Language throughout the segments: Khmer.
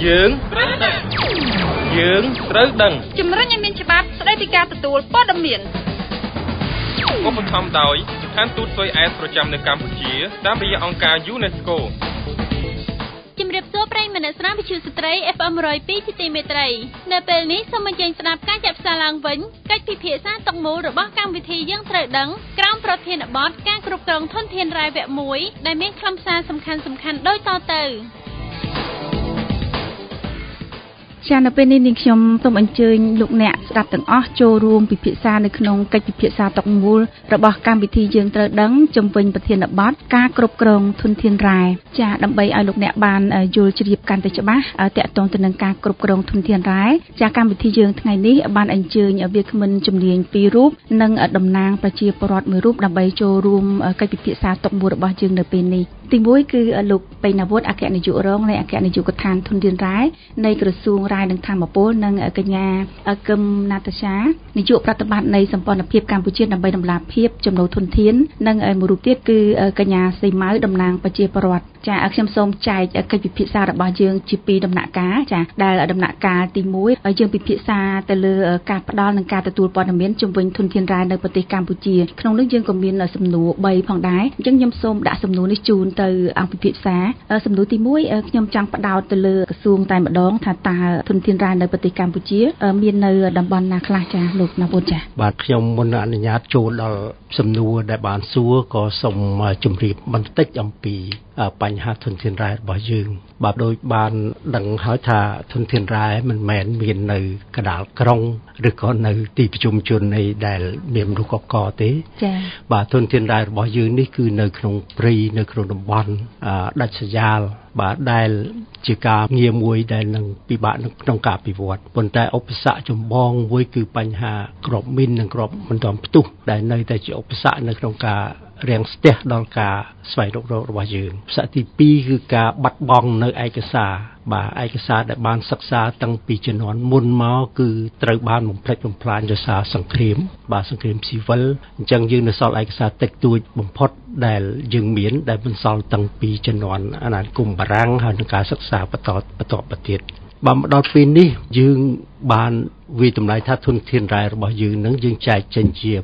យើងត្រូវដឹងជំរុញឲ្យមានច្បាប់ស្តីពីការទទួលព័ត៌មានឧបត្ថម្ភដោយស្ថានទូតស៊ុយអែតប្រចាំនៅកម្ពុជាតាមរយៈអង្គការ UNESCO ជំរាបសួរប្រិយមិត្តអ្នកស្ដាប់វិទ្យុស្ត្រី FM 102ជាទីមេត្រីនៅពេលនេះសូមអញ្ជើញស្ដាប់ការចាក់ផ្សាយឡើងវិញកិច្ចពិភាក្សាតុមូលរបស់កម្មវិធីយើងត្រូវដឹងក្រោមប្រធានបទការគ្រប់គ្រងធនធានរ៉ែវគ្គ1ដែលមានខ្លឹមសារសំខាន់ៗដូចតទៅចានៅពេលនេះនាងខ្ញុំសូមអញ្ជើញលោកអ្នកស្ដាប់ទាំងអស់ចូលរួមពិភាក្សានៅក្នុងកិច្ចពិភាក្សាតុមូលរបស់កម្មវិធីយើងត្រូវដឹងជំវិញប្រធានបទការគ្រប់គ្រងធនធានរ៉ែចាដើម្បីឲ្យលោកអ្នកបានយល់ជ្រាបកាន់តែច្បាស់ទាក់ទងទៅនឹងការគ្រប់គ្រងធនធានរ៉ែចាកម្មវិធីយើងថ្ងៃនេះបានអញ្ជើញវាគ្មិនជំនាញ2រូបនិងតំណាងប្រជាពលរដ្ឋ1រូបដើម្បីចូលរួមកិច្ចពិភាក្សាតុមូលរបស់យើងនៅពេលនេះទី1គឺលោកបេណវុឌ្ឍអគ្គនាយករងនៃអគ្គនាយកដ្ឋានធនធានរ៉ែនៃក្រសួងរ៉ែនិងធម្មពលនិងកញ្ញាកឹមណាតាសានាយកប្រតិបត្តិនៃសម្ព័ន្ធភាពកម្ពុជាដើម្បីដំណាភាពចំណូលធនធាននិងមួយរូបទៀតគឺកញ្ញាសីម៉ៅតំណាងប្រជាពលរដ្ឋចាខ្ញុំសូមចែកកិច្ចពិភាក្សារបស់យើងជា2ដំណាក់កាលចាដែលដំណាក់កាលទី1យើងពិភាក្សាទៅលើការផ្ដល់និងការទទួលព័ត៌មានជំវិញធនធានរ៉ែនៅប្រទេសកម្ពុជាក្នុងនោះយើងក៏មានសំណួរ3ផងដែរអញ្ចឹងខ្ញុំសូមដាក់សំណួរនេះជូនទៅអង្គពិភាក្សាសំណួរទី1ខ្ញុំចង់ផ្ដោតទៅលើក្រសួងតែម្ដងថាតើធនធានរ៉ែនៅប្រទេសកម្ពុជាមាននៅតំបន់ណាខ្លះចាលោកណាវុឌ្ឍចាបាទខ្ញុំមុនអនុញ្ញាតចូលដល់សំណួរដែលបានសួរក៏សូមជម្រាបបន្តិចអំពីបញ្ហាធនធានរ៉ែរបស់យើងបាទដោយបានដឹងហើយថាធនធានរ៉ែមិនមែនមាននៅកណ្ដាលក្រុងឬក៏នៅទីប្រជុំជននៃដែលមានមនុស្សកកទេចា៎បាទធនធានរ៉ែរបស់យើងនេះគឺនៅក្នុងព្រៃនៅក្នុងតំបន់ដាច់ស្រយាលបាទដែលជាការងារមួយដែលនឹងពិបាកក្នុងការអភិវឌ្ឍប៉ុន្តែឧបសគ្គចម្បងមួយគឺបញ្ហាក្របមីននិងក្របមិនទាន់ផ្ទុះដែលនៅតែជាឧបសគ្គនៅក្នុងការរាំងស្ទះដល់ការស្វែងរករករបស់យើងផ្សាក់ទី2គឺការបាត់បង់នៅឯកសារបាទឯកសារដែលបានសិក្សាតាំងពីជំនាន់មុនមកគឺត្រូវបានបំផ្លិចបំផ្លាញដោយសារសង្គ្រាមបាទសង្គ្រាមស៊ីវិលអញ្ចឹងយើងនៅសល់ឯកសារតិចតួចបំផុតដែលយើងមានដែលបន្សល់តាំងពីជំនាន់អាណានិគមបារាំងហើយនឹងការសិក្សាបន្តទៀតបាទមកដល់ពេលនេះយើងបានវាតម្លៃថាធនធានរ៉ែរបស់យើងនឹងយើងចែកចេញជា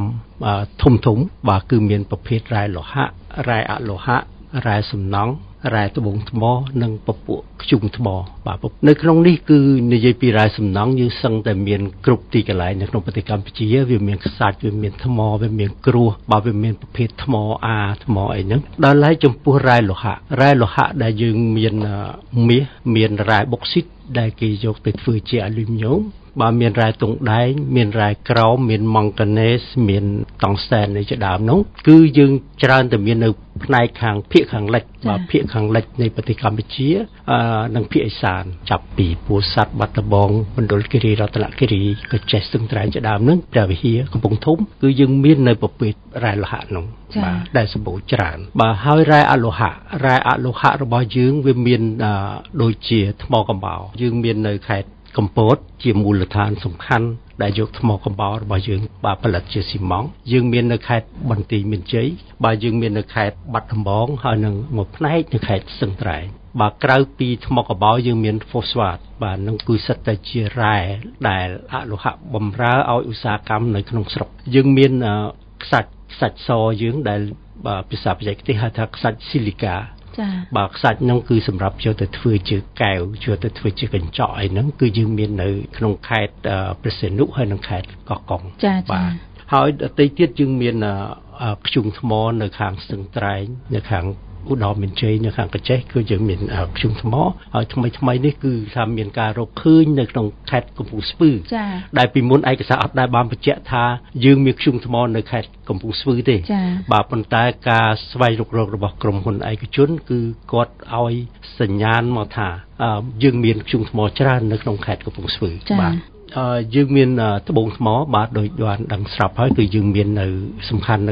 5ធំបាទគឺមានប្រភេទរ៉ែលោហៈរ៉ែអលោហៈរ៉ែសំណង់រ៉ែត្បូងថ្មនិងពពួកធ្យូងថ្មបាទនៅក្នុងនេះគឺនិយាយពីរ៉ែសំណង់យើងសឹងតែមានគ្រប់ទីកន្លែងនៅក្នុងប្រទេសកម្ពុជាវាមានខ្សាច់វាមានថ្មវាមានគ្រួសបាទវាមានប្រភេទថ្មអាថ្មអីហ្នឹងដល់ហើយចំពោះរ៉ែលោហៈដែលយើងមានមាសមានរ៉ែបុកស៊ីតដែលគេយកទៅធ្វើជាអាលុយមីញ៉ូមបាទមានរ៉ែតុងដែងមានរ៉ែក្រោមមានម៉ង់កាណេសមានតង់ស្តែនជាដើមនោះគឺយើងច្រើនតែមាននៅផ្នែកភាគខាងលិចបាទភាគខាងលិចនៃប្រទេសកម្ពុជានិងភាគឦសានចាប់ពីពោធិ៍សាត់បាត់ដំបងមណ្ឌលគិរីរតនគិរីក៏ចេះស្ទឹងត្រែងជាដើមនោះព្រះវិហារកំពង់ធំគឺយើងមាននៅប្រភេទរ៉ែលោហៈនោះបាទដែលសម្បូរច្រើនបាទហើយរ៉ែអលោហៈរបស់យើងវាមានដូចជាថ្មកំបោរយើងមាននៅខេត្តកំពតជាមូលដ្ឋានសំខាន់ដែលយកថ្មកំបោររបស់យើងបាទផលិតជាស៊ីម៉ង់យើងមាននៅខេត្តបន្ទាយមានជ័យបាទយើងមាននៅខេត្តបាត់ដំបងហើយនឹងមួយផ្នែកនៅខេត្តស្ទឹងត្រែងបាទក្រៅពីថ្មកំបោរយើងមានហ្វូស្វាតបាទនឹងគឺសិតតែជារ៉ែដែលអលោហៈបំរើឲ្យឧស្សាហកម្មនៅក្នុងស្រុកយើងមានខ្សាច់សយើងដែលភាសាបច្ចេកទេសហៅថាខ្សាច់ស៊ីលីកាបាទខ្សាច់ហ្នឹងគឺសម្រាប់យកទៅធ្វើជាកែវយកទៅធ្វើជាកញ្ចក់អីហ្នឹងគឺយើងមាននៅក្នុងខេត្តព្រះសីហនុហើយនិងខេត្តកោះកុងបាទហើយដទៃទៀតយើងមានធ្យូងថ្មនៅខាងស្ទឹងត្រែងនៅខាងឧត្តរមានជ័យនៅខាងកញ្ចេះគឺយើងមានធ្យូងថ្មហើយថ្មីនេះគឺថាមានការរកឃើញនៅក្នុងខេត្តកំពង់ស្ពឺដែលពីមុនឯកសារអត់ដែលបានបញ្ជាក់ថាយើងមានធ្យូងថ្មនៅខេត្តកំពង់ស្ពឺទេបាទប៉ុន្តែការស្វែងរករករបស់ក្រុមហ៊ុនឯកជនគឺគាត់ឲ្យសញ្ញាណមកថាយើងមានធ្យូងថ្មច្រើននៅក្នុងខេត្តកំពង់ស្ពឺបាទយើងមានត្បូងថ្មបាទដោយបានដឹងស្រាប់ហើយគឺយើងមាននៅសំខាន់នៅខេត្ត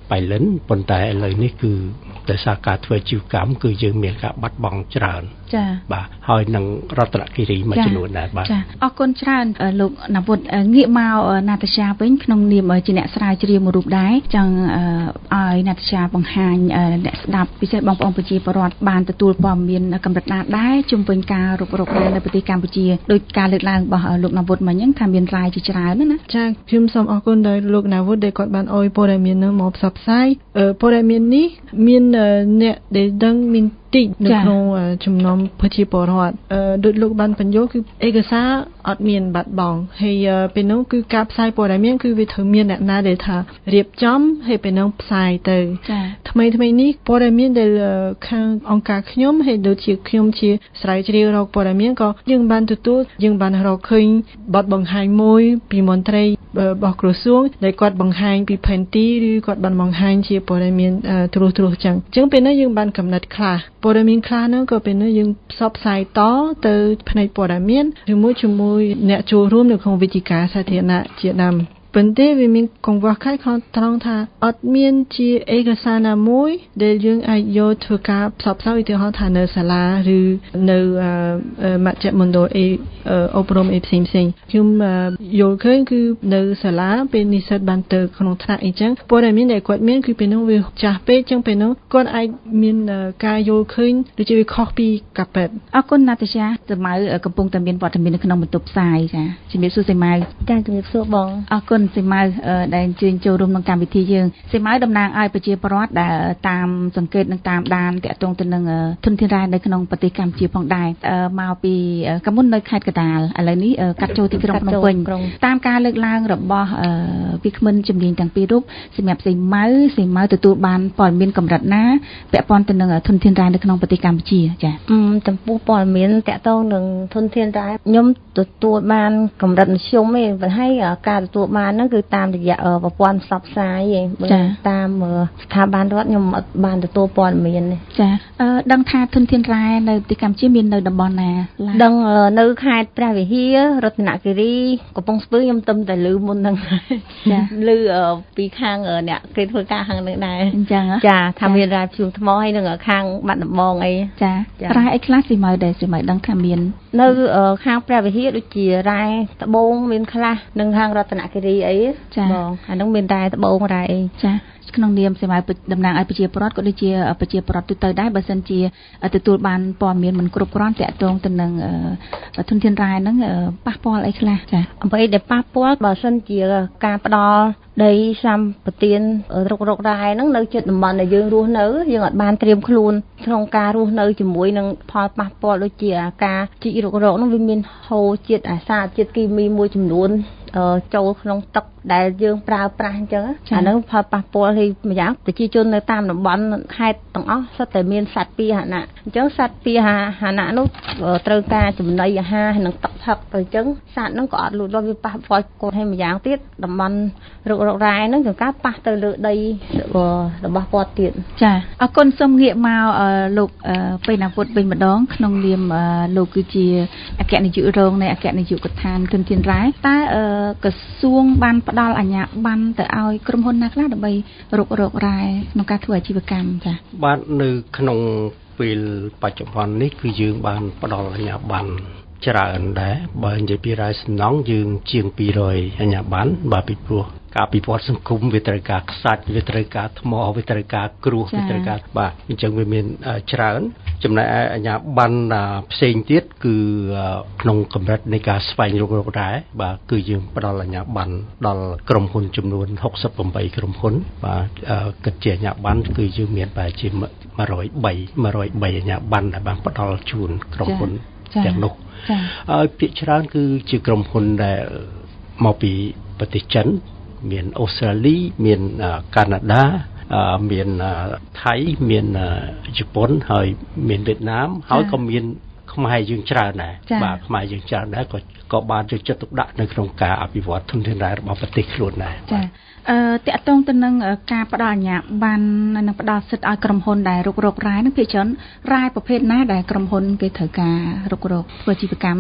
បៃលិនប៉ុន្តែឥឡូវនេះគឺដោយសារការធ្វើជីវកម្មគឺយើងមានការបាត់បង់ច្រើនចា៎បាទហើយនឹងរតនគិរីមួយចំនួនដែរបាទចា៎អរគុណច្រើនលោកណាវុធងាកមកណាតាសាវិញក្នុងនាមជាអ្នកស្រាវជ្រាវមួយរូបដែរចង់ឲ្យណាតាសាបង្ហាញអ្នកស្ដាប់ពិសេសបងប្អូនប្រជាពលរដ្ឋបានទទួលព័ត៌មានកម្រិតណាដែរជុំវិញការរុករករាយនៅប្រទេសកម្ពុជាដោយការលើកឡើងរបស់លោកណាវុធមិញហ្នឹងថាមានរាយជាច្រើនណាចា៎ខ្ញុំសូមអរគុណដល់លោកណាវុធដែលគាត់បានអោយព័ត៌មាននឹងមកផ្សព្វផ្សាយព័ត៌មាននេះមានអ្នកដែលដឹងមានតិចនៅក្នុងចំណោមប្រជាពលរដ្ឋដូចលោកបានបញ្យល់គឺឯកសារអត់មានបាត់បង់ហើយពេលនោះគឺការផ្សាយព័ត៌មានគឺវាត្រូវមានអ្នកណាដែលថារៀបចំហើយពេលនោះផ្សាយទៅថ្មីនេះព័ត៌មានដែលខាងអង្គការខ្ញុំហើយដូចជាខ្ញុំជាស្រាវជ្រាវរកព័ត៌មានក៏យើងបានទទួលយើងបានរកឃើញបទបង្ហាញមួយពីមន្ត្រីរបស់ក្រសួងដែលគាត់បង្ហាញពីផែនទីឬគាត់បានបង្ហាញជាព័ត៌មានត្រួសចឹងពេលនោះយើងបានកំណត់ខ្លះព័ត៌មានខ្លះនោះក៏ពេលនោះយើងផ្សព្វផ្សាយតទៅផ្នែកព័ត៌មានឬជាមួយអ្នកចូលរួមនៅក្នុងវិទ្យាការសាធារណៈជាដើមប៉ុន្តែវាមានកង្វះខាតក្នុងត្រង់ថាអត់មានជាឯកសារណាមួយដែលយើងអាចយកធ្វើការផ្សព្វផ្សាយឧទាហរណ៍ថានៅសាលាឬនៅមជ្ឈមណ្ឌលអប់រំផ្សេងខ្ញុំយល់ឃើញគឺនៅសាលាពេលនិស្សិតបានទៅក្នុងថ្នាក់អីចឹងព័ត៌មានដែលគាត់មានគឺពេលនោះវាចាស់ពេកចឹងពេលនោះគាត់អាចមានការយល់ឃើញដូចជាវាខុសពីការពិតអរគុណណាតាសាសមៅកំពុងតែមានវត្តមាននៅក្នុងបន្ទប់ផ្សាយចាជំរាបសួរសមៅចាជំរាបសួរបងអរគុណសិម៉ៅដែលអញ្ជើញចូលរួមក្នុងកម្មវិធីយើងសិម៉ៅតំណាងឲ្យប្រជាពលរដ្ឋដែលតាមសង្កេតនិងតាមដានតាក់ទងទៅនឹងធនធានរ៉ែនៅក្នុងប្រទេសកម្ពុជាផងដែរមកពីកមុននៅខេត្តកណ្ដាលឥឡូវនេះកាត់ចូលទីក្រុងភ្នំពេញតាមការលើកឡើងរបស់វាគ្មិនជំនាញទាំងពីររូបសម្រាប់សិម៉ៅទទួលបានព័ត៌មានកម្រិតណាពាក់ព័ន្ធទៅនឹងធនធានរ៉ែនៅក្នុងប្រទេសកម្ពុជាចា៎ចំពោះព័ត៌មានតាក់ទងនឹងធនធានរ៉ែខ្ញុំទទួលបានកម្រិតមធ្យមទេប៉ុន្តែការទទួលបានហ្នឹងគឺតាមរយៈប្រព័ន្ធផ្សព្វផ្សាយឯងតាមស្ថាប័នរដ្ឋខ្ញុំអត់បានទទួលព័ត៌មានទេចាដឹងថាធនធានរ៉ែនៅប្រទេសកម្ពុជាមាននៅតំបន់ណាដឹងនៅខេត្តព្រះវិហាររតនគិរីកំពង់ស្ពឺខ្ញុំទៅតែឮមុនហ្នឹងចាឮពីខាងអ្នកគេធ្វើការខាងហ្នឹងដែរអញ្ចឹងចាថាមានរ៉ែភ្ជួងថ្មហើយនឹងខាងបាត់ដំបងអីចារ៉ែអីខ្លះសិម៉ៅដែរសិម៉ៅដឹងថាមាននៅខាងព្រះវិហារដូចជារ៉ែត្បូងមានខ្លះនឹងខាងរតនគិរីអីបងអាហ្នឹងមានរ៉ែត្បូងរ៉ែអីចាក្នុងនាមសិម៉ៅតំណាងឲ្យប្រជាពលរដ្ឋក៏ដូចជាប្រជាពលរដ្ឋទូទៅដែរបើសិនជាទទួលបានព័ត៌មានមិនគ្រប់គ្រាន់តាក់ទងទៅនឹងធនធានរ៉ែហ្នឹងប៉ះពាល់អីខ្លះចាអ្វីដែលប៉ះពាល់បើសិនជាការផ្ដល់ដីសម្បទានរុករករ៉ែហ្នឹងនៅជិតតំបន់ដែលយើងរស់នៅយើងអត់បានត្រៀមខ្លួនក្នុងការរស់នៅជាមួយនឹងផលប៉ះពាល់ដូចជាការជីករុករកហ្នឹងវាមានហូរជាតិអាសារជាតិគីមីមួយចំនួនចូលក្នុងទឹកដែលយើងប្រើប្រាស់អញ្ចឹងអាហ្នឹងផលប៉ះពាល់ឲ្យម្យ៉ាងប្រជាជននៅតាមតំបន់ខេត្តទាំងអស់សុទ្ធតែមានសត្វពាហនៈអញ្ចឹងសត្វពាហនៈនោះត្រូវការចំណីអាហារនិងទឹកផឹកទៅអញ្ចឹងសត្វហ្នឹងក៏អត់លូតលាស់វាប៉ះពាល់កូនឲ្យម្យ៉ាងទៀតតំបន់រុករករ៉ែហ្នឹងចង្ការប៉ះទៅលើដីរបស់គាត់ទៀតចាអរគុណសូមងាកមកលោកបេណាវុធវិញម្ដងក្នុងនាមលោកគឺជាអគ្គនាយករងនៃអគ្គនាយកដ្ឋានធនធានរ៉ែតើក្រសួងបានផ្ដល់អាជ្ញាប័ណ្ណទៅឲ្យក្រុមហ៊ុនណាខ្លះដើម្បីរុករករ៉ែក្នុងការធ្វើអាជីវកម្មចា៎បាទនៅក្នុងពេលបច្ចុប្បន្ននេះគឺយើងបានផ្ដល់អាជ្ញាប័ណ្ណច្រើនដែរបើនិយាយពីរ៉ែសំណង់យើងជាង200អាជ្ញាប័ណ្ណបាទពីព្រោះការពិវត្តសង្គមវាត្រូវការខ្សាច់វាត្រូវការថ្មវាត្រូវការគ្រួសវាត្រូវការបាទអញ្ចឹងវាមានច្រើនចំណែកឯអាជ្ញាប័ណ្ណផ្សេងទៀតគឺក្នុងកម្រិតនៃការស្វែងរករកដែរបាទគឺយើងផ្ដល់អាជ្ញាប័ណ្ណដល់ក្រុមហ៊ុនចំនួន68ក្រុមហ៊ុនបាទគិតជាអាជ្ញាប័ណ្ណគឺយើងមានប្រហែលជា103អាជ្ញាប័ណ្ណដែលបានផ្ដល់ជូនក្រុមហ៊ុនទាំងនោះហើយភាគច្រើនគឺជាក្រុមហ៊ុនដែលមកពីប្រទេសចិនមានអូស្ត្រាលីមានកាណាដាមានថៃមានជប៉ុនហើយមានវៀតណាមហើយក៏មានខ្មែរយើងច្រើនដែរបាទខ្មែរយើងច្រើនដែរក៏បានយកចិត្តទុកដាក់នៅក្នុងការអភិវឌ្ឍធនធានរ៉ែរបស់ប្រទេសខ្លួនដែរចាតកតងទៅនឹងការផ្ដល់អាជ្ញាប័ណ្ណនិងផ្ដល់សិទ្ធិឲ្យក្រុមហ៊ុនដែលរុករករ៉ែនឹងភាគច្រើនរ៉ែប្រភេទណាដែលក្រុមហ៊ុនគេត្រូវការរុករកធ្វើអាជីវកម្មហ្នឹងចា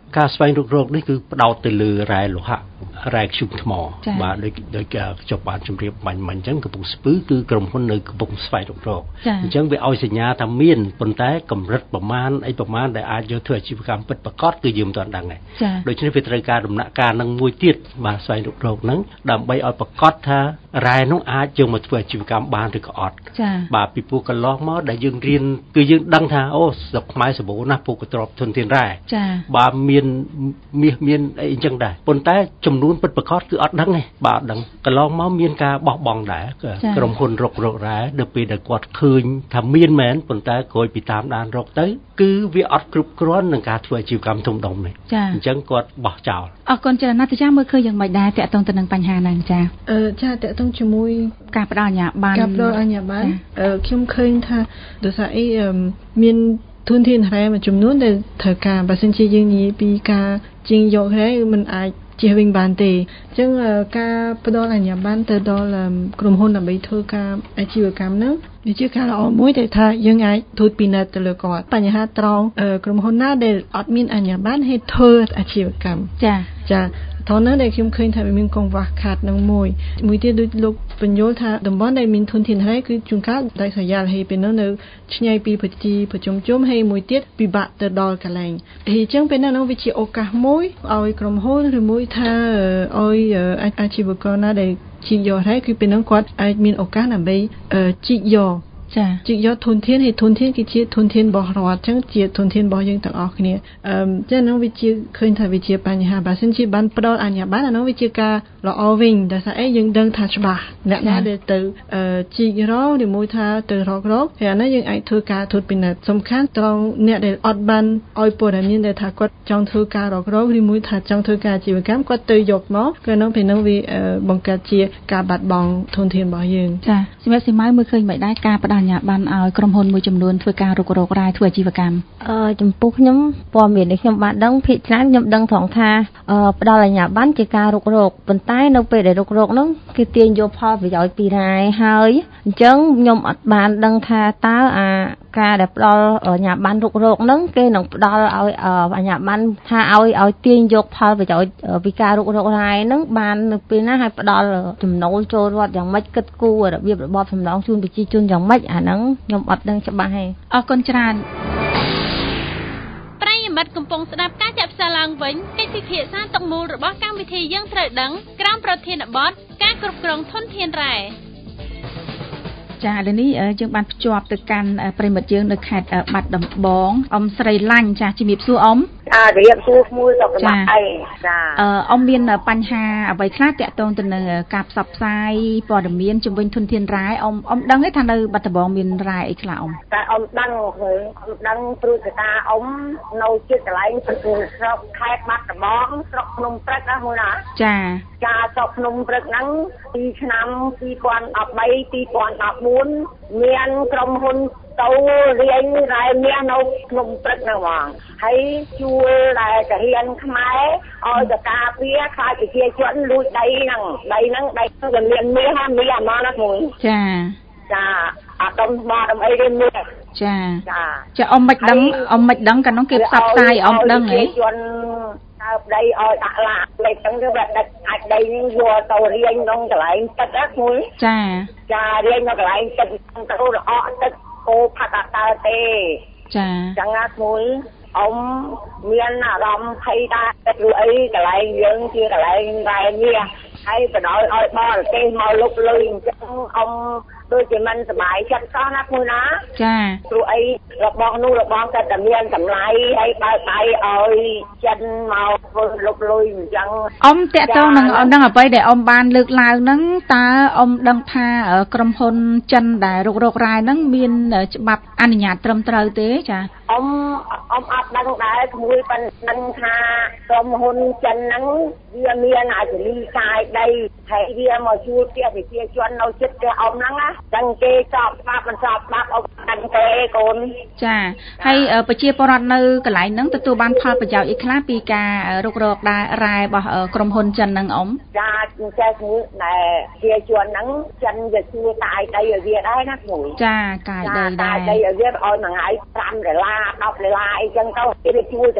ការស្វែងរករោគនេះគឺផ្ដោតទៅលើរ៉ែលោហៈរ៉ែខ្ជុំថ្មបាទដោយចុះបានជម្រាបបាញ់អញ្ចឹងកំពង់ស្ពឺគឺក្រុមហ៊ុននៅកំពុងស្វែងរករោគអញ្ចឹងវាឲ្យសញ្ញាថាមានប៉ុន្តែកម្រិតប្រមាណដែលអាចយកធ្វើអាជីវកម្មពិតប្រាកដគឺយើងមិនទាន់ដឹងទេដូច្នេះវាត្រូវការដំណាក់កាលនឹងមួយទៀតបាទស្វែងរករោគហ្នឹងដើម្បីឲ្យប្រកាសថារ៉ែនោះអាចយកមកធ្វើអាជីវកម្មបានឬក៏អត់បាទពីព្រោះកន្លងមកដែលយើងរៀនគឺយើងដឹងថាអូស្រុកខ្មែរសម្បូរណាស់ពូកទ្របធនធានរ៉ែបាទមានមាសមានអីអញ្ចឹងដែរប៉ុន្តែចំនួនពិតប្រាកដគឺអត់ដឹងទេបាទដឹងកន្លងមកមានការបោះបង់ដែរក្រុមហ៊ុនរករ៉ែដល់ពេលដែលគាត់ឃើញថាមានមែនប៉ុន្តែក្រោយពីតាមដានរកទៅគឺវាអត់គ្រប់គ្រាន់នឹងការធ្វើអាជីវកម្មធំដុំនេះអញ្ចឹងគាត់បោះចោលអរគុណច្រើនណាស់ចាមើលឃើញយ៉ាងម៉េចដែរតាក់ទងទៅនឹងបញ្ហាហ្នឹងចាចាតាក់ទងជាមួយការផ្ដល់អាជ្ញាប័ណ្ណខ្ញុំឃើញថាដោយសារអីមានធនធានរ៉ែមួយចំនួនដែលត្រូវការបើសិនជាយើងនិយាយពីការជាងយករ៉ែมันអាចជៀសវិញបានទេអញ្ចឹងការផ្ដល់អាជ្ញាប័ណ្ណទៅដល់ក្រុមហ៊ុនដើម្បីធ្វើការអាជីវកម្មហ្នឹងវាជាការល្អមួយដែលថាយើងអាចទូតពិនិត្យទៅលើគាត់បញ្ហាត្រង់ក្រុមហ៊ុនណាដែលអត់មានអាជ្ញាប័ណ្ណឲ្យធ្វើអាជីវកម្មចាថនដែលខ្ញុំឃើញថាវាមានកង្វះខាតនឹងមួយទៀតដូចលោកបញ្យល់ថាតំបន់ដែលមានធនធានរ៉ែគឺជួនកាលដោយសារយ៉ាល់ហេពេលនោះនៅឆ្ងាយពីប្រជាប្រជុំហើយមួយទៀតពិបាកទៅដល់កន្លែងហើយអញ្ចឹងពេលនោះវាជាឱកាសមួយឲ្យក្រុមហ៊ុនឬមួយថាឲ្យអាជីវករណាដែលជីកយករ៉ែគឺពេលនោះគាត់អាចមានឱកាសដើម្បីជីកយកជីកយកធនធានហើយធនធានគឺជាធនធានរបស់រដ្ឋអញ្ចឹងជាធនធានរបស់យើងទាំងអស់គ្នាចឹងនោះវាជាឃើញថាវាជាបញ្ហាបើសិនជាបានផ្ដល់អាជ្ញាប័ណ្ណអានោះវាជាការល្អវិញដោយសារយើងដឹងថាច្បាស់អ្នកណាដែលទៅជីករកឬមួយថាទៅរកហើយអានោះយើងអាចធ្វើការត្រួតពិនិត្យសំខាន់ត្រង់អ្នកដែលអត់បានឲ្យព័ត៌មានដែលថាគាត់ចង់ធ្វើការរកឬមួយថាចង់ធ្វើការអាជីវកម្មគាត់ទៅយកមកគឺនោះពេលនោះវាបង្កើតជាការបាត់បង់ធនធានរបស់យើងចាសម្រាប់ស៊ីម៉ៅមើលឃើញមិនដែរការផ្ដល់អាជ្ញាប័ណ្ណឲ្យក្រុមហ៊ុនមួយចំនួនធ្វើការរុករករ៉ែធ្វើអាជីវកម្មចំពោះខ្ញុំព័ត៌មាននេះខ្ញុំបានដឹងភាគច្រើនខ្ញុំដឹងត្រង់ថាផ្ដល់អាជ្ញាប័ណ្ណជាការរុករកប៉ុន្តែនៅពេលដែលរុករកនោះគេទាញយកផលប្រយោជន៍ពីរ៉ែហើយអញ្ចឹងខ្ញុំអត់បានដឹងថាតើការដែលផ្ដល់អាជ្ញាប័ណ្ណរុករកហ្នឹងគេនឹងផ្ដល់ឲ្យអាជ្ញាប័ណ្ណថាឲ្យទាញយកផលប្រយោជន៍ពីការរុករករ៉ែហ្នឹងបាននៅពេលណាហើយផ្ដល់ចំណូលចូលរដ្ឋយ៉ាងម៉េចគិតគូររបៀបរបបសំណងជូនប្រជាជនយ៉ាងម៉េចអាហ្នឹងខ្ញុំអត់ដឹងច្បាស់ទេអរគុណច្រើនប្រិយមិត្តកំពុងស្ដាប់ការចាក់ផ្សាយឡើងវិញកិច្ចពិភាក្សាតុមូលរបស់កម្មវិធីយើងត្រូវដឹងក្រោមប្រធានបទការគ្រប់គ្រងធនធានរ៉ែចាឥឡូវនេះយើងបានភ្ជាប់ទៅកាន់ប្រិមិត្តយើងនៅខេត្តបាត់ដំបងអ៊ំស្រីឡាញ់ចាជំរាបសួរអ៊ំជំរាបសួរមួយសុខសប្បាយចាអ៊ំមានបញ្ហាអ្វីខ្លះតាក់ទងទៅនឹងការផ្សព្វផ្សាយព័ត៌មានជំវិញធនធានរ៉ែអ៊ំដឹងទេថានៅបាត់ដំបងមានរ៉ែអីខ្លះអ៊ំតែអ៊ំដឹងព្រោះកតាអ៊ំនៅជិតកន្លែងស្រុកខេត្តបាត់ដំបងស្រុកភ្នំព្រឹកណាមួយណាចាស្រុកភ្នំព្រឹកហ្នឹងពីឆ្នាំ2013 2014មានក្រុមហ៊ុនទៅរៀងរ៉ែមាសនៅភ្នំព្រឹកហ្នឹងហ្មងហើយជួលតែទាហានខ្មែរឲ្យទៅការពារខ្លាចប្រជាជនលួចដីហ្នឹងវាមានមាសអាមកណាមួយចាអត់ដំបដំអីទេមាសចាអ៊ំមិនដឹងកាលនោះគេផ្សព្វផ្សាយអ៊ំដឹងហ៎ជនដើបដីឲ្យដាក់ឡាលេខហ្នឹងគឺវាដឹកអាចដីនេះយកទៅរៀងក្នុងកន្លែងទឹកណាមួយចារៀងនៅកន្លែងទឹកទៅរអកទឹកគោផាត់អត់តើទេចាចឹងណាមួយអ៊ំមានអារម្មណ៍ភ័យដែរព្រោះអីកន្លែងយើងជាកន្លែងរ៉ែមាសហើយបដ ாய் ឲ្យបរទេសមកលុបលុយអញ្ចឹងអ៊ំដូចជាមិនសប្បាយចិត្តសោះណាមួយណាចាព្រោះអីរបស់នោះរបស់គាត់តែមានតម្លៃហើយបើកដៃឲ្យចិនមកធ្វើលុបលុយអញ្ចឹងអ៊ំតាក់ទងនឹងអ្វីដែលអ៊ំបានលើកឡើងហ្នឹងតើអ៊ំដឹងថាក្រុមហ៊ុនចិនដែលរុករករ៉ែហ្នឹងមានច្បាប់អនុញ្ញាតត្រឹមត្រូវទេចាអ៊ំអត់ដឹងដែរមួយប៉ុន្តែដឹងថាក្រុមហ៊ុនចិនហ្នឹងវាមានអាជ្ញាកាយដីហើយវាមកជួលផ្ទះប្រជាជននៅជិតផ្ទះអ៊ំហ្នឹងណាចឹងគេចប់ស្ដាប់មិនចប់ស្ដាប់អ៊ំដឹងទេកូនចាហើយប្រជាពលរដ្ឋនៅកន្លែងហ្នឹងទទួលបានផលប្រយោជន៍អីខ្លះពីការរុករករ៉ែរបស់ក្រុមហ៊ុនចិនហ្នឹងអ៊ំចាចេះមួយដែលប្រជាជនហ្នឹងចិនវាជួលកាយដីឲ្យវាដែរណាគ្រូចាកាយដីដែរកាយដីឲ្យវាឲ្យមួយថ្ងៃ$5 $10អីចឹងទៅគេជួលទាហានខ្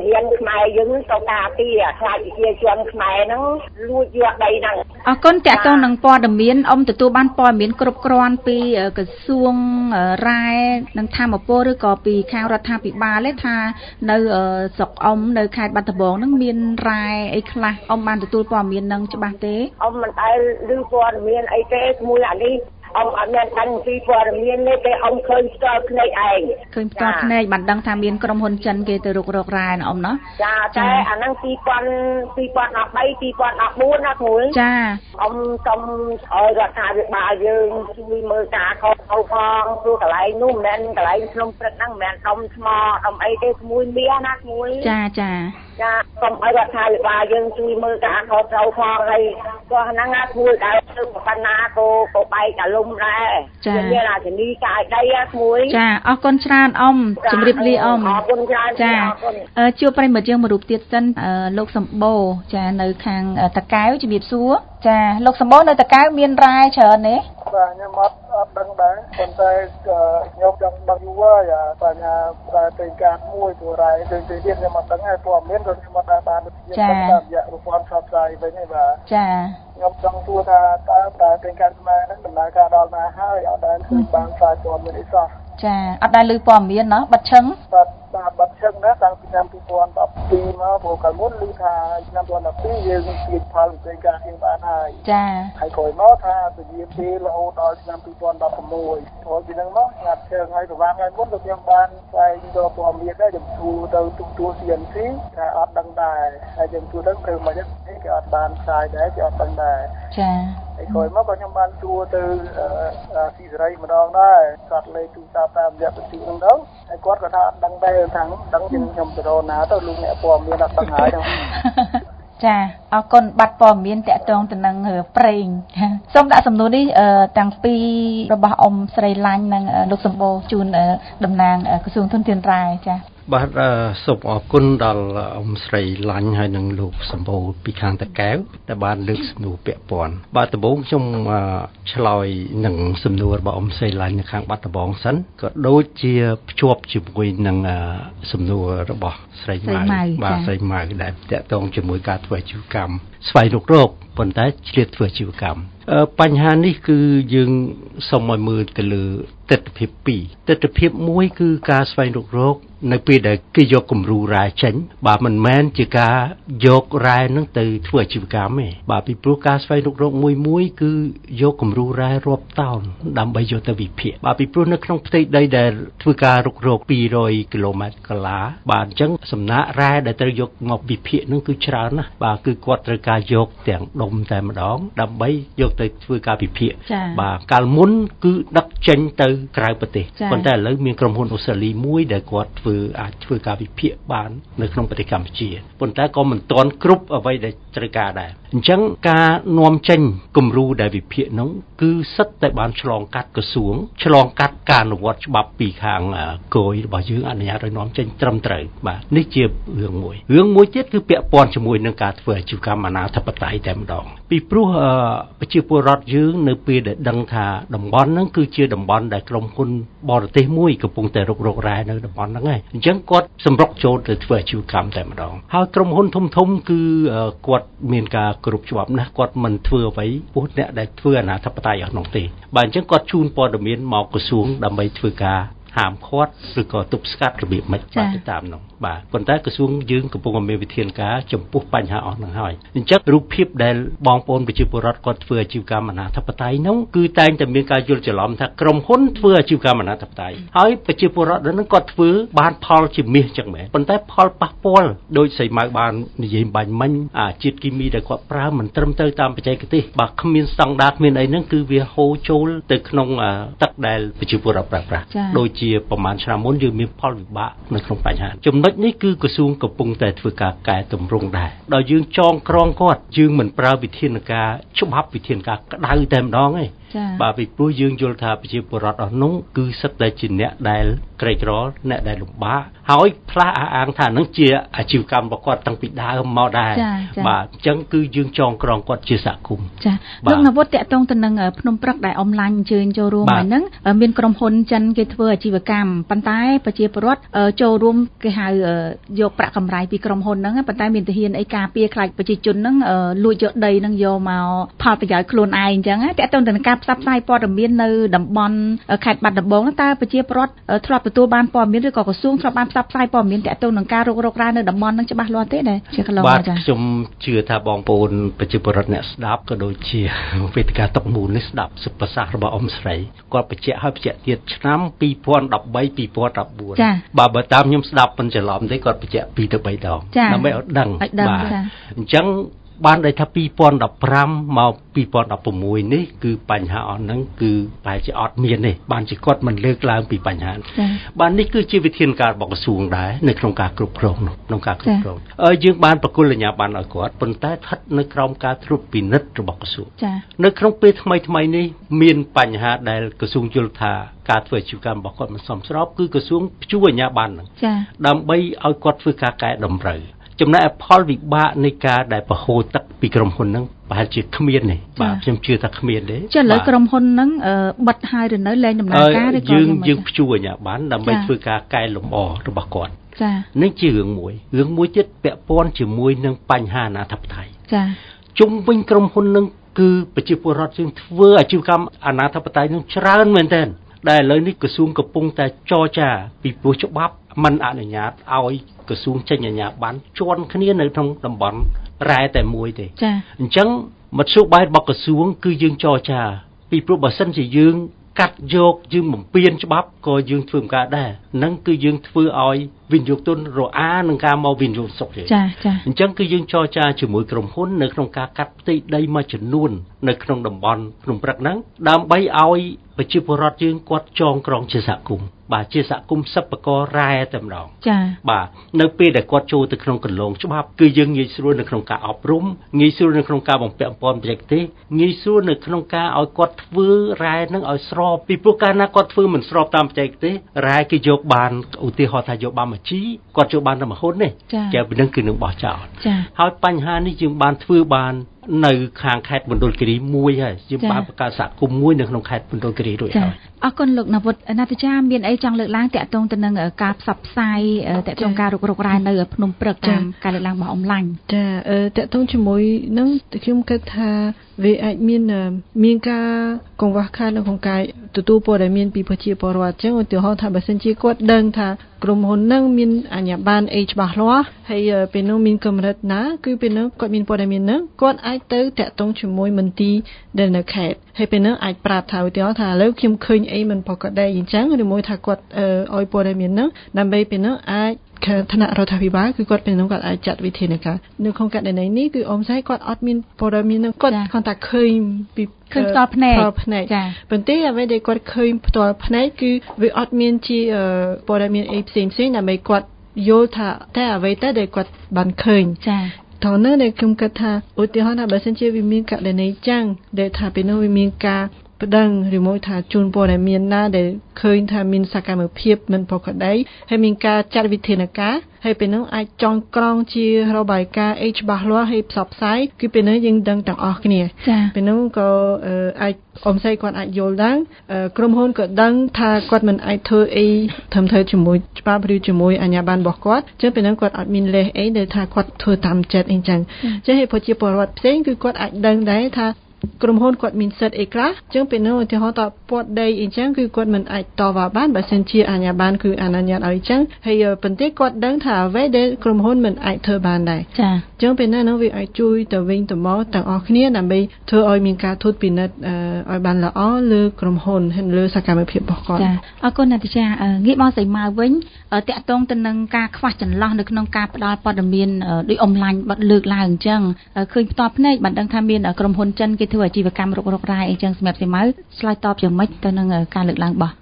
ខ្មែរយើងទៅការពារខ្លាចប្រជាជនខ្មែរហ្នឹងលួចយកដីហ្នឹងអរគុណតើតើនឹងព័ត៌មានអ៊ំទទួលបានព័ត៌មានគ្រប់គ្រាន់ពីក្រសួងរ៉ែនិងធម្មពលឬក៏ពីខាងរដ្ឋាភិបាលទេថានៅស្រុកអ៊ំនៅខេត្តបាត់ដំបងហ្នឹងមានរ៉ែអីខ្លះអ៊ំបានទទួលព័ត៌មានហ្នឹងច្បាស់ទេអ៊ំមិនដែលឮព័ត៌មានអីទេមួយអានេះអ៊ំអត់មានដឹងពីព័ត៌មាននេះទេអ៊ំឃើញផ្ទាល់ភ្នែកឯងឃើញផ្ទាល់ភ្នែកបានដឹងថាមានក្រុមហ៊ុនចិនគេទៅរុករករ៉ែណាអ៊ំណាចាតែអាហ្នឹង2013 2014ណាគ្រូចាអ៊ំសុំឲ្យរដ្ឋាភិបាលយើងជួយមើលការខុសត្រូវផងព្រោះកន្លែងនោះមិនមែនកន្លែងភ្នំព្រឹកហ្នឹងមិនមែនដុំថ្មដុំអីទេក្មួយមាសណាក្មួយចាសូមឲ្យរដ្ឋាភិបាលយើងជួយមើលការខុសត្រូវផងហើយក៏ហ្នឹងណាគ្មួយដែលធ្វើបណ្ណាក៏បែកអាលុំដែរមានរាជនីកាយដីក្មួយចាអរគុណច្រើនអ៊ំជម្រាបលាអ៊ំអរគុណច្រើនចាជួបប្រិមត្តយើងមួយរូបទៀតសិនលោកសម្បូរចានៅខាងតាកែវជំរាបសួរចាលោកសម្បូរនៅតាកែវមានរ៉ែច្រើនទេបាទខ្ញុំអត់ដឹងដែរប៉ុន្តែខ្ញុំចង់ដឹងយូរហើយបញ្ហាតែទីការមួយព្រោះរ៉ែដូចទីទៀតខ្ញុំអត់ដឹងហើយព័ត៌មានក៏ខ្ញុំអត់បានតាមរយៈប្រព័ន្ធផ្សព្វផ្សាយវិញហើយបាទចាខ្ញុំចង់សួរថាតើទីការខ្មែរហ្នឹងដំណើរការដល់ណាហើយអត់ដែលឃើញបានផ្សាយព័ត៌មានអីសោះចាអត់ដែលឮព័ត៌មានណាបាត់ឈឹងបាទបាត់ឈឹងណាតាំងពីឆ្នាំ2012មកព្រោះកាលមុនឮថាឆ្នាំ2012យើងជៀសផលវិទ្យាការយើងបានហើយចាហើយក្រោយមកថាពជាពេលរហូតដល់ឆ្នាំ2016ព្រោះពីហ្នឹងមកស្ងាត់ជើងហើយប្រហែលថ្ងៃមុនក៏ខ្ញុំបានផ្សាយយកព័ត៌មានដែរខ្ញុំសួរទៅទូទួល CNC ថាអត់ដឹងដែរហើយខ្ញុំសួរទៅព្រឹកមកនេះគេអត់បានផ្សាយដែរគេអត់ដឹងដែរចាហើយក្រោយមកក៏ខ្ញុំបានសួរទៅស៊ីសេរីម្ដងដែរគាត់លេខទូរស័ព្ទតាមរយៈវិទ្យុហ្នឹងទៅហើយគាត់ក៏ថាអត់ដឹងដែរថាដឹងជាងខ្ញុំទៅរកណាទៅលោកអ្នកព័ត៌មានអត់ដឹងហើយហ្នឹងចាអរគុណបាត់ព័ត៌មានតាក់ទងទៅនឹងប្រេងសូមដាក់សំណួរនេះតាំងពីរបស់អ៊ំស្រីឡាញ់និងលោកសម្បូរជូនតំណាងក្រសួងធនធានរ៉ែចាបាទសូមអរគុណដល់អ៊ំស្រីឡាញ់ហើយនិងលោកសម្បូរពីខាងតាកែវដែលបានលើកសំណួរពាក់ព័ន្ធបាទដំបូងខ្ញុំឆ្លើយនឹងសំណួររបស់អ៊ំស្រីឡាញ់នៅខាងបាត់ដំបងសិនក៏ដូចជាភ្ជាប់ជាមួយនឹងសំណួររបស់ស្រីម៉ៅបាទស្រីម៉ៅដែលតាក់ទងជាមួយការធ្វើអាជីវកម្មស្វែងរកប៉ុន្តែឆ្លៀតធ្វើអាជីវកម្មបញ្ហានេះគឺយើងសូមឲ្យមើលទៅលើទិដ្ឋភាព2ទិដ្ឋភាព1គឺការស្វែងរកនៅពេលដែលគេយកគំរូរ៉ែចេញបាទមិនមែនជាការយករ៉ែនឹងទៅធ្វើអាជីវកម្មទេបាទពីព្រោះការស្វែងរកមួយគឺយកគំរូរ៉ែរាប់តោនដើម្បីយកទៅវិភាគបាទពីព្រោះនៅក្នុងផ្ទៃដីដែលធ្វើការរុករក200គីឡូម៉ែត្រកន្លះបាទអញ្ចឹងសំណាក់រ៉ែដែលត្រូវយកមកវិភាគនឹងគឺច្រើនណាស់បាទគឺគាត់ត្រូវការយកទាំងដុំតែម្ដងដើម្បីយកទៅធ្វើការវិភាគបាទកាលមុនគឺដឹកចេញទៅក្រៅប្រទេសប៉ុន្តែឥឡូវមានក្រុមហ៊ុនអូស្ត្រាលីមួយដែលគាត់អាចធ្វើការវិភាគបាននៅក្នុងប្រទេសកម្ពុជាប៉ុន្តែក៏មិនទាន់គ្រប់អ្វីដែលត្រូវការដែរអញ្ចឹងការនាំចេញគំរូដែលវិភាគនោះគឺសិតតែបានឆ្លងកាត់ក្រសួងឆ្លងកាត់ការអនុវត្តច្បាប់ពីខាងគយរបស់យើងអនុញ្ញាតឲ្យនាំចេញត្រឹមត្រូវបាទនេះជារឿងមួយទៀតគឺពាក់ព័ន្ធជាមួយនឹងការធ្វើអាជីវកម្មអនាធិបតេយ្យតែម្ដងពីព្រោះប្រជាពលរដ្ឋយើងនៅពេលដែលដឹងថាតំបន់ហ្នឹងគឺជាតំបន់ដែលក្រុមហ៊ុនបរទេសមួយកំពុងតែរុករករ៉ែនៅតំបន់ហ្នឹងហើយអញ្ចឹងគាត់សម្រុកចូលទៅធ្វើអាជីវកម្មតែម្ដងហើយក្រុមហ៊ុនធំគឺគាត់មានការគ្រប់ច្បាប់ណាស់គាត់មិនធ្វើអ្វីពោះអ្នកដែលធ្វើអនាធិបតេយ្យអស់នោះទេបាទអញ្ចឹងគាត់ជូនព័ត៌មានមកក្រសួងដើម្បីធ្វើការហាមឃាត់ឬក៏ទប់ស្កាត់របៀបម៉េចបាទទៅតាមនោះបាទប៉ុន្តែក្រសួងយើងកំពុងមានវិធានការចំពោះបញ្ហាអស់ហ្នឹងហើយអញ្ចឹងរូបភាពដែលបងប្អូនប្រជាពលរដ្ឋគាត់ធ្វើអាជីវកម្មអនាធិបតេយ្យនោះគឺតែងតែមានការយល់ច្រឡំថាក្រុមហ៊ុនធ្វើអាជីវកម្មអនាធិបតេយ្យហើយប្រជាពលរដ្ឋហ្នឹងគាត់ធ្វើបានផលជាមាសចឹងមែនប៉ុន្តែផលប៉ះពាល់ដោយស្រីម៉ៅបាននិយាយបាញ់មិញជាតិគីមីដែលគាត់ប្រើមិនត្រឹមត្រូវតាមបច្ចេកទេសបាទគ្មានស្តង់ដារគ្មានអីហ្នឹងគឺវាហូរចូលទៅក្នុងទឹកដែលប្រជាពលរដ្ឋប្រើប្រាស់ដូចជាប្រហែលឆ្នាំមុនយើងមានផលវិបាកនៅក្នុងបញ្ហាចំណុចនេះគឺក្រសួងកំពុងតែធ្វើការកែតម្រង់ដែរដល់យើងចងក្រងគាត់យើងមិនប្រើវិធានការច្បាប់វិធានការក្តៅតែម្ដងទេបាទពីព្រោះយើងយល់ថាប្រជាពលរដ្ឋអស់នោះគឺសិតតែជាអ្នកដែលក្រីក្រអ្នកដែលលំបាកហើយផ្លាស់អះអាងថានឹងជាអាជីវកម្មរបស់គាត់តាំងពីដើមមកដែរបាទអញ្ចឹងគឺយើងចងក្រងគាត់ជាសហគមន៍ចាលោកនវុត្តតាក់ទងទៅនឹងភ្នំព្រឹកដែលអមឡាញ់អញ្ជើញចូលរួមហើយហ្នឹងមានក្រុមហ៊ុនចិនគេធ្វើអាជីវកម្មប៉ុន្តែប្រជាពលរដ្ឋចូលរួមគេហៅយកប្រាក់កម្រៃពីក្រុមហ៊ុនហ្នឹងប៉ុន្តែមានទាហានអីការពារខ្លាចប្រជាជនហ្នឹងលួចយកដីហ្នឹងយកមកផលប្រយោជន៍ខ្លួនឯងអញ្ចឹងតាក់ទងទៅនឹងការផ្សព្វផ្សាយព័ត៌មាននៅតំបន់ខេត្តបាត់ដំបងតើប្រជាពលរដ្ឋធ្លាប់ទទួលបានព័ត៌មានឬក៏ក្រសួងធ្លាប់បានផ្សព្វផ្សាយព័ត៌មានតាក់ទងនឹងការរុករករ៉ានៅតំបន់ហ្នឹងច្បាស់លាស់ទេដែលជាកន្លងបាទខ្ញុំជឿថាបងប្អូនប្រជាពលរដ្ឋអ្នកស្ដាប់ក៏ដូចជាវេទិកាតុកមូលនេះស្ដាប់សុប្រសាសន៍របស់អ៊ំស្រីគាត់បញ្ជាក់ហើយបញ្ជាក់ទៀតឆ្នាំ2013 2014បើតាមខ្ញុំស្ដាប់មិនច្រឡំទេគាត់បញ្ជាក់2 ទៅ 3 ដងដើម្បីឲ្យដឹងបាទអញ្ចឹងបានន័យថា2015មក2016នេះគឺបញ្ហាអស់ហ្នឹងគឺប្រហែលជាអត់មានទេបានជាគាត់មិនលើកឡើងពីបញ្ហាបាទនេះគឺជាវិធានការរបស់ក្រសួងដែរនៅក្នុងការគ្រប់គ្រងក្នុងការគ្រប់គ្រងយើងបានប្រគល់អាជ្ញាប័ណ្ណឲ្យគាត់ប៉ុន្តែស្ថិតនៅក្រោមការត្រួតពិនិត្យរបស់ក្រសួងនៅក្នុងពេលថ្មីនេះមានបញ្ហាដែលក្រសួងយល់ថាការធ្វើអាជីវកម្មរបស់គាត់មិនសមស្របគឺក្រសួងព្យួរអាជ្ញាប័ណ្ណហ្នឹងដើម្បីឲ្យគាត់ធ្វើការកែតម្រូវចំណែកផលវិបាកនៃការដែលប្រហូរទឹកពីក្រុមហ៊ុនហ្នឹងប្រហែលជាគ្មានទេបាទខ្ញុំជឿថាគ្មានទេចុះឥឡូវក្រុមហ៊ុនហ្នឹងបិទហើយឬនៅលែងដំណើរការឬក៏យើងព្យួរអាជ្ញាប័ណ្ណដើម្បីធ្វើការកែលម្អរបស់គាត់នេះជារឿងមួយទៀតពាក់ព័ន្ធជាមួយនឹងបញ្ហាអនាធិបតេយ្យជុំវិញក្រុមហ៊ុនហ្នឹងគឺប្រជាពលរដ្ឋយើងធ្វើអាជីវកម្មអនាធិបតេយ្យហ្នឹងច្រើនមែនទែនដែលឥឡូវនេះក្រសួងកំពុងតែចរចាពីព្រោះច្បាប់មិនអនុញ្ញាតឲ្យក្រសួងចេញអាជ្ញាប័ណ្ណជាន់គ្នានៅក្នុងតំបន់រ៉ែតែមួយទេអញ្ចឹងមធ្យោបាយរបស់ក្រសួងគឺយើងចរចាពីព្រោះបើសិនជាយើងកាត់យកយើងបំពេញច្បាប់ក៏យើងធ្វើមិនកើតដែរហ្នឹងគឺយើងធ្វើឲ្យវិនិយោគទុនរអានឹងការមកវិនិយោគស្រុកយើងអញ្ចឹងគឺយើងចរចាជាមួយក្រុមហ៊ុននៅក្នុងការកាត់ផ្ទៃដីមួយចំនួននៅក្នុងតំបន់ភ្នំព្រឹកហ្នឹងដើម្បីឲ្យប្រជាពលរដ្ឋយើងគាត់ចងក្រងជាសហគមន៍បាទជាសហគមន៍សិប្បកររ៉ែតែម្ដងបាទនៅពេលដែលគាត់ចូលទៅក្នុងគន្លងច្បាប់គឺយើងងាយស្រួលនៅក្នុងការអប់រំងាយស្រួលនៅក្នុងការបំពាក់បំពន់បច្ចេកទេសងាយស្រួលនៅក្នុងការឲ្យគាត់ធ្វើរ៉ែហ្នឹងឲ្យស្របពីព្រោះកាលណាគាត់ធ្វើមិនស្របតាមបច្ចេកទេសរ៉ែគេយកបានឧទាហរណ៍ថាយកបានមួយជីគាត់យកបានតែមួយហ៊ុនទេចាពីនឹងគឺនឹងបោះចោលហើយបញ្ហានេះយើងបានធ្វើបាននៅខាងខេត្តមណ្ឌលគិរីមួយហើយយើងបានបង្កើតសហគមន៍មួយនៅក្នុងខេត្តមណ្ឌលគិរីរួចហើយអរគុណលោកនវុត្តណាតចាមានអីចង់លើកឡើងតាក់ទងទៅនឹងការផ្សព្វផ្សាយតាក់ទងការរុករ៉ែនៅភ្នំព្រឹកតាមការលើកឡើងរបស់អ៊ំឡាញ់ចាតាក់ទងជាមួយនឹងខ្ញុំគិតថាវាអាចមានការកង្វះខាតនៅក្នុងការទទួលព័ត៌មានពីប្រជាពលរដ្ឋអញ្ចឹងឧទាហរណ៍ថាបើសិនជាគាត់ដឹងថាក្រុមហ៊ុននឹងមានអាជ្ញាប័ណ្ណអីច្បាស់លាស់ហើយពេលនោះមានកម្រិតណាគឺពេលនោះគាត់មានព័ត៌មានហ្នឹងគាត់អាចទៅតាក់ទងជាមួយមន្ទីរដែលនៅខេត្តហើយពេលនោះអាចប្រាប់ថាឧទាហរណ៍ថាឥឡូវខ្ញុំឃើញអីមិនប្រក្រតីអញ្ចឹងឬមួយថាគាត់ឲ្យព័ត៌មានហ្នឹងដើម្បីពេលនោះអាចឋានៈរដ្ឋាភិបាលគឺគាត់ពេលនោះគាត់អាចចាត់វិធានការនៅក្នុងករណីនេះគឺអ៊ំស្រីគាត់អត់មានព័ត៌មាននឹងគាត់គ្រាន់តែឃើញពីឃើញផ្ទាល់ភ្នែកចាប៉ុន្តែអ្វីដែលគាត់ឃើញផ្ទាល់ភ្នែកគឺវាអត់មានជាព័ត៌មានអីផ្សេងដើម្បីគាត់យល់ថាតែអ្វីតែដែលគាត់បានឃើញចាតើនៅខ្ញុំគិតថាឧទាហរណ៍ថាបើសិនជាវាមានករណីចឹងដែលថាពេលនោះវាមានការបដិងឬមួយថាជូនព័ត៌មានណាដែលឃើញថាមានសកម្មភាពមិនប្រក្រតីហើយមានការចាត់វិធានការហើយពេលនោះអាចចងក្រងជារបាយការណ៍អីច្បាស់លាស់ហើយផ្សព្វផ្សាយគឺពេលនោះយើងដឹងទាំងអស់គ្នាពេលនោះក៏អាចអ៊ំស្រីគាត់អាចយល់ដឹងក្រុមហ៊ុនក៏ដឹងថាគាត់មិនអាចធ្វើអីត្រឹមត្រូវជាមួយច្បាប់ឬជាមួយអាជ្ញាប័ណ្ណរបស់គាត់ចឹងពេលនោះគាត់អត់មានលេសអីដែលថាគាត់ធ្វើតាមចិត្តអីចឹងចឹងហើយប្រជាពលរដ្ឋផ្សេងគឺគាត់អាចដឹងដែរថាក្រុមហ៊ុនគាត់មានសិទ្ធិអីខ្លះចឹងពេលនោះឧទាហរណ៍តពាត់ដីអីចឹងគឺគាត់មិនអាចតវ៉ាបានបើសិនជាអាជ្ញាប័ណ្ណគឺអនុញ្ញាតឲ្យចឹងហើយប៉ុន្តែគាត់ដឹងថាអ្វីដែលក្រុមហ៊ុនមិនអាចធ្វើបានដែរចាចឹងពេលនោះវាអាចជួយទៅវិញទៅមកទាំងអស់គ្នាដើម្បីធ្វើឲ្យមានការត្រួតពិនិត្យឲ្យបានល្អលើក្រុមហ៊ុនហើយលើសកម្មភាពរបស់គាត់ចាអរគុណអ្នកតាចាងាកមកសីម៉ៅវិញតាក់ទងទៅនឹងការខ្វះចន្លោះនៅក្នុងការផ្ដល់ព័ត៌មានដោយអ៊ំឡាញ់បាត់លើកឡើងអញ្ចឹងឃើញផ្ទាល់ភ្នែកបានដឹងថាមានក្រុមហ៊ុនចិនគេធ្វើអាជីវកម្មរុករ៉ែអីចឹងសម្រាប់សីម៉ៅឆ្លើយតបយ៉ាងម៉េចទៅនឹងការលើកឡើងរបស់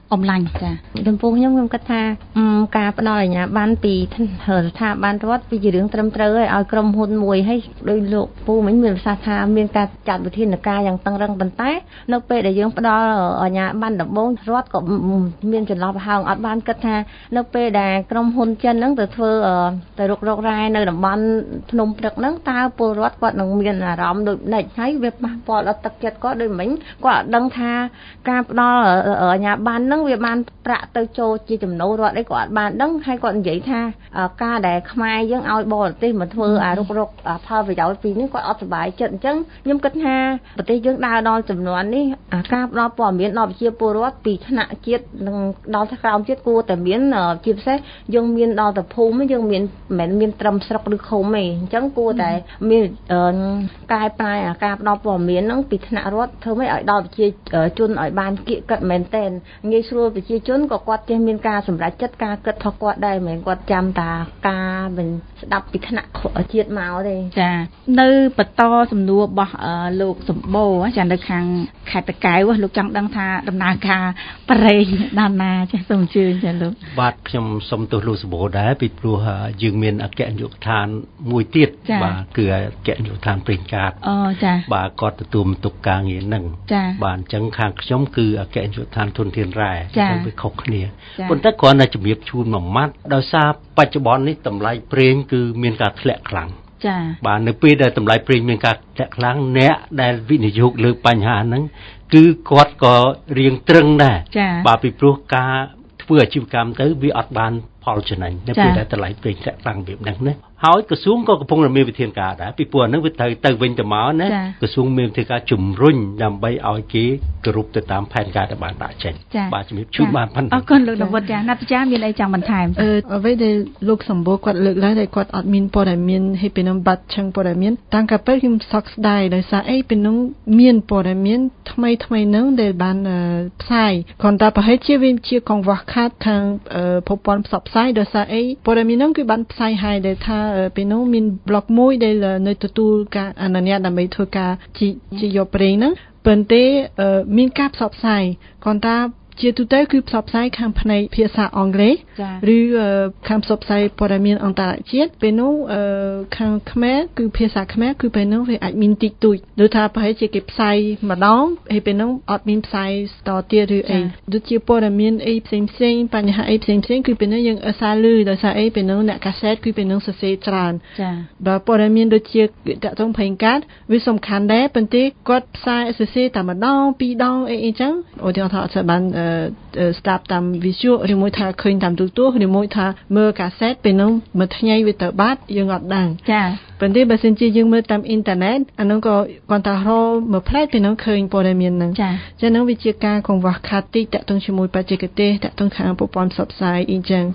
អំឡាញ់ចាចំពោះខ្ញុំគិតថាការផ្ដល់អាជ្ញាប័ណ្ណពីស្ថាប័នរដ្ឋវាជារឿងត្រឹមត្រូវហើយឲ្យក្រុមហ៊ុនមួយឲ្យដោយលោកពូមិញមានប្រសាសន៍ថាមានការចាត់វិធានការយ៉ាងតឹងរ៉ឹងប៉ុន្តែនៅពេលដែលយើងផ្ដល់អាជ្ញាប័ណ្ណដំបូងរដ្ឋក៏មានចន្លោះប្រហោងអត់បានគិតថានៅពេលដែលក្រុមហ៊ុនចិនហ្នឹងទៅធ្វើទៅរុករករ៉ែនៅតំបន់ភ្នំព្រឹកហ្នឹងតើពលរដ្ឋគាត់នឹងមានអារម្មណ៍ដូចណេចហើយវាប៉ះពាល់ដល់ទឹកចិត្តគាត់ដូចមិញគាត់អត់ដឹងថាការផ្ដល់អាជ្ញាប័ណ្ណហ្នឹងវាបានប្រាក់ទៅចូលជាចំណូលរដ្ឋអីក៏អត់បានដឹងហើយគាត់និយាយថាការដែលខ្មែរយើងឲ្យបរទេសមកធ្វើរុករកផលប្រយោជន៍ពីនេះគាត់អត់សុបាយចិត្តអញ្ចឹងខ្ញុំគិតថាប្រទេសយើងដើរដល់ចំនួននេះការផ្ដល់ព័ត៌មានដល់ប្រជាពលរដ្ឋពីថ្នាក់ជាតិនិងដល់ក្រោមជាតិគួរតែមានជាពិសេសយើងមានដល់ទៅភូមិយើងមានមិនមែនមានត្រឹមស្រុកឬឃុំទេអញ្ចឹងគួរតែមានកែប្រែការផ្ដល់ព័ត៌មានហ្នឹងពីថ្នាក់រដ្ឋធ្វើម៉េចឲ្យដល់ប្រជាជនឲ្យបានគៀកកិតមែនទែនងាយស្រួលប្រជាជនក៏គាត់ចេះមានការសម្រេចចិត្តការគិតរបស់គាត់ដែរមិនមែនគាត់ចាំតាការមិនស្ដាប់ពីថ្នាក់ជាតិមកទេចានៅបន្តសំណួររបស់លោកសម្បូរចានៅខាងខេត្តតាកែវលោកចង់ដឹងថាដំណើរការប្រេងដល់ណាចាសូមអញ្ជើញចាលោកបាទខ្ញុំសូមទោសលោកសម្បូរដែរពីព្រោះយើងមានអគ្គនាយកដ្ឋានមួយទៀតបាទគឺអគ្គនាយកដ្ឋានប្រេងកាតចាបាទគាត់ទទួលបន្ទុកការងារហ្នឹងបាទអញ្ចឹងខាងខ្ញុំគឺអគ្គនាយកដ្ឋានធនធានរ៉ែវាខុសគ្នាប៉ុន្តែគ្រាន់តែជំរាបជូនមួយម៉ាត់ដោយសារបច្ចុប្បន្ននេះតម្លៃប្រេងគឺមានការធ្លាក់ខ្លាំងចាបាទនៅពេលដែលតម្លៃប្រេងមានការធ្លាក់ខ្លាំងអ្នកដែលវិនិយោគលើបញ្ហាហ្នឹងគឺគាត់ក៏រៀងត្រឹងដែរបាទពីព្រោះការធ្វើអាជីវកម្មទៅវាអត់បានផលចំណេញនៅពេលដែលតម្លៃប្រេងធ្លាក់ខ្លាំងវាហ្នឹងណាហើយក្រសួងក៏កំពុងតែមានវិធានការដែរពីព្រោះអាហ្នឹងវាត្រូវទៅវិញទៅមកណាក្រសួងមានវិធានការជំរុញដើម្បីឲ្យគេគោរពទៅតាមផែនការដែលបានដាក់ចេញបាទជំរាបជូនបានប៉ុណ្ណឹងអរគុណលោកនវុត្តចាណាត់ចាមានអីចង់បន្ថែមអ្វីដែលលោកសម្បូរគាត់លើកឡើងតែគាត់អត់មានព័ត៌មានឲ្យពីនឹងបាត់ឆឹងព័ត៌មានតាំងកាពេលខ្ញុំសោកស្ដាយដោយសារអីពីនឹងមានព័ត៌មានថ្មីហ្នឹងដែលបានផ្សាយគ្រាន់តែប្រហែលជាវាជាកង្វះខាតខាងប្រព័ន្ធផ្សព្វផ្សាយដោយសារអីព័ត៌មានហ្នឹងគឺបានផ្សាយឲ្យដែលថាពេលនោះមានប្លុកមួយដែលនៅទទួលការអនុញ្ញាតដើម្បីធ្វើការជាយកប្រេងហ្នឹងប៉ុន្តែមានការផ្សព្វផ្សាយគ្រាន់តែជាទូទៅគឺផ្សព្វផ្សាយខាងផ្នែកភាសាអង់គ្លេសឬខាងផ្សព្វផ្សាយព័ត៌មានអន្តរជាតិពេលនោះខាងខ្មែរគឺភាសាខ្មែរគឺពេលនោះវាអាចមានតិចតួចដូចថាប្រហែលជាគេផ្សាយម្ដងហើយពេលនោះអត់មានផ្សាយតទៀតឬអីដូចជាព័ត៌មានអីផ្សេងបញ្ហាអីផ្សេងគឺពេលនោះយើងអសាលឺដោយសារអីពេលនោះអ្នកកាសែតគឺពេលនោះសរសេរច្រើនបាទព័ត៌មានដូចជាតាក់ទងប្រេងកាតវាសំខាន់ដែរប៉ុន្តែគាត់ផ្សាយសរសេរតែម្ដងពីរដងអីចឹងឧទាហរណ៍ថាអត់បានស្ដាប់តាម visual ឬមួយថាឃើញតាមទូរទស្សន៍ឬមួយថាមើលកាសែតពេលនោះមួយថ្ងៃវាទៅបាត់យើងអត់ដឹងប៉ុន្តែបើសិនជាយើងមើលតាមអ៊ីនធឺណិតអានោះក៏គាត់ថារកមួយផ្លែពេលនោះឃើញព័ត៌មានហ្នឹងចឹងនោះវាជាការកង្វះខាតតិចតាក់ទងជាមួយបច្ចេកទេសតាក់ទងខាងប្រព័ន្ធផ្សព្វផ្សាយអីចឹង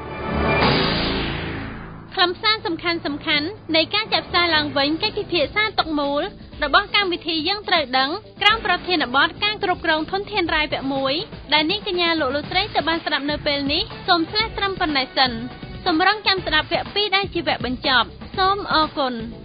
ខ្លឹមសារសំខាន់នៃការចាក់ផ្សាយឡើងវិញកិច្ចពិភាក្សាតុមូលរបស់កម្មវិធីយើងត្រូវដឹងក្រោមប្រធានបទការគ្រប់គ្រងធនធានរ៉ែវគ្គ1ដែលនាងកញ្ញាលោកស្រីទៅបានស្ដាប់នៅពេលនេះសូមស្លេះត្រឹមប៉ុណ្ណេះសិនសម្រាប់ចាំស្ដាប់វគ្គ2ដែលជាវគ្គបញ្ចប់សូមអរគុណ